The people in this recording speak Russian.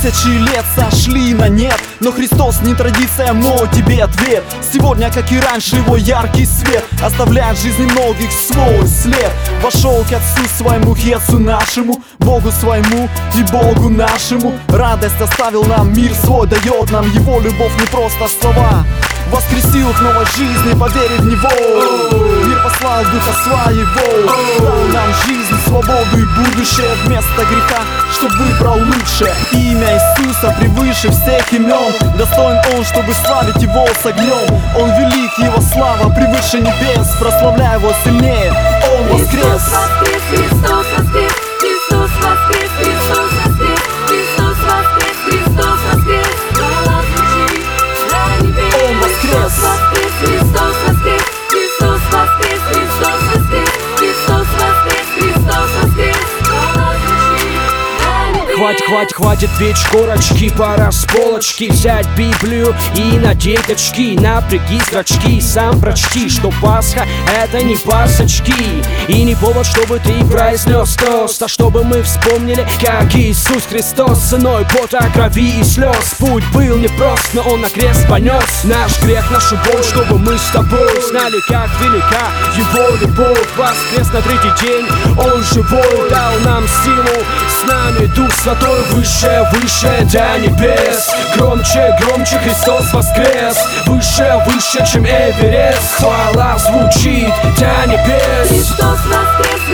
Тысячи лет сошли на нет, но Христос не традиция, но тебе ответ. Сегодня, как и раньше, его яркий свет оставляет в жизни многих свой след. Вошел к Отцу своему, к Отцу нашему, Богу своему и Богу нашему. Радость оставил нам, мир свой дает нам. Его любовь не просто слова, воскресил к новой жизни, поверив в Него. Мир послал Духа Своего, дал нам жизнь, свободу и будущее вместо греха, чтоб выбрал лучшее. Имя Иисуса превыше всех имен, достоин Он, чтобы славить Его с огнем. Он велик, Его слава превыше небес, прославляй Его сильнее, Он воскрес. Христос воскрес, Христос воскрес, Христос воскрес, Христос воскрес, Христос воскрес, Христос воскрес. Хвала звучит до небес. Он воскрес. Христос воскрес, Христос воскрес, Христос воскрес, Христос воскрес, Христос воскрес. Хвала звучит до небес. Хватит печь корочки, пора с полочки взять Библию и надеть очки. Напряги зрачки, сам прочти, что Пасха — это не пасочки, и не повод, чтобы ты произнес тост, а чтобы мы вспомнили, как Иисус Христос ценой пота, крови и слез. Путь был непрост, но Он на крест понес наш грех, нашу боль, чтобы мы с тобой знали, как велика Его любовь. Воскрес на третий день, Он живой, дал нам силу, с нами Дух Святой. Выше, выше до небес, громче, громче, Христос воскрес. Выше, выше, чем Эверест, хвала звучит до небес. Христос воскрес,